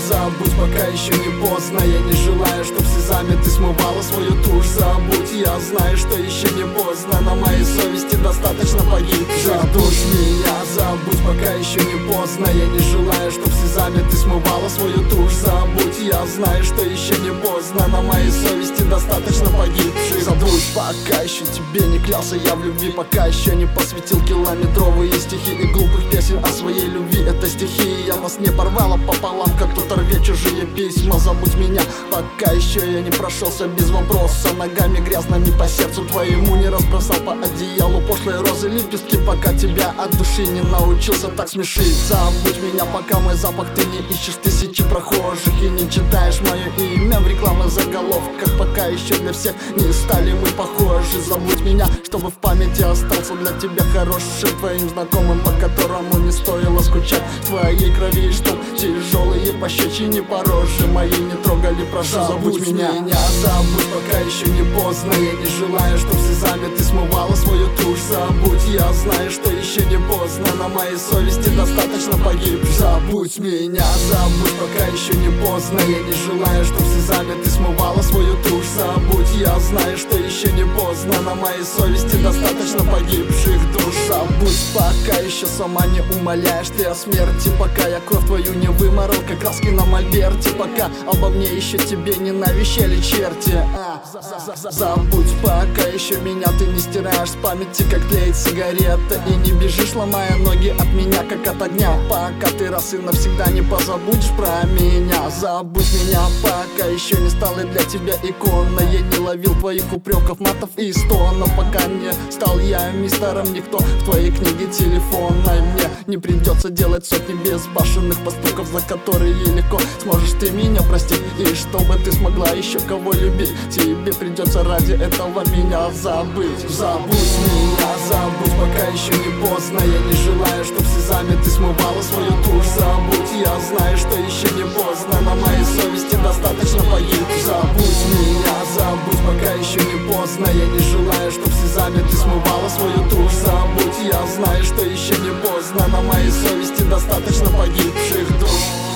забудь, пока еще не поздно. Я не желаю, чтоб слезами ты смывала свою тушь. Забудь, я знаю, что еще не поздно. На моей совести достаточно погибших душ. Меня забудь, пока еще не поздно. Я не желаю, чтоб слезами ты смывала свою тушь. Забудь, я знаю, что еще не поздно. На моей совести достаточно погибших. Забудь, пока еще тебе не клялся я в любви, пока еще не посвятил километровые стихи и глупых песен о своей любви. Это стихи, я нас не порвала пополам, как кто-то рвет чужие письма. Забудь меня, пока еще я не прошелся без вопроса ногами грязными по сердцу твоему, не разбросал по одеялу пошлые розы лепестки, пока тебя от души не научился так смешить. Забудь меня, пока мой запах ты не ищешь тысячи прохожих и не читаешь мое имя в рекламных заголовках, пока еще для всех не стали мы похожи. Забудь меня, чтобы в памяти остался для тебя хорошим твоим знакомым, по которому не стоило скучать. Твоей крови, чтоб тяжелые пощечины по роже моей не трогали, прошу, забудь меня. Забудь, пока еще не поздно. Я не желаю, чтоб слезами ты смывала свою тушь. Забудь, я знаю, что еще не поздно. На моей совести достаточно погиб. Забудь меня, забудь, пока еще не поздно. Я не желаю, чтоб слезами ты смывала свою тушь. Забудь, я знаю, что еще не поздно. На моей совести достаточно погибших душ. Забудь, пока еще сама не умоляешь ты о смерти, пока я кровь твою не выморал, как краски на мольберте, пока обо мне еще тебе не навещали черти. Забудь, пока еще меня ты не стираешь с памяти, как тлеет сигарета, и не бежишь, ломая ноги от меня, как от огня, пока ты раз и навсегда не позабудешь про меня. Забудь меня, пока еще не стала для тебя иконой. Я не ловил твоих упреков, матов и стонов, пока не стал я мистером никто в твоей книге телефонной. Мне не придется делать сотни безбашенных поступков, за которые легко сможешь ты меня простить. И чтобы ты смогла еще кого любить, тебе придется ради этого меня забыть. Забудь меня, забудь, пока еще не поздно. Я не желаю, чтоб слезами ты смывала свою тушь. Забудь, я знаю, что еще не поздно. На моей совести достаточно погиб. Забудь меня, забудь, пока еще не поздно. Я не желаю, чтоб слезами ты смывала свою тушь. Забудь, я знаю, что еще не поздно. На моей совести достаточно погибших душ.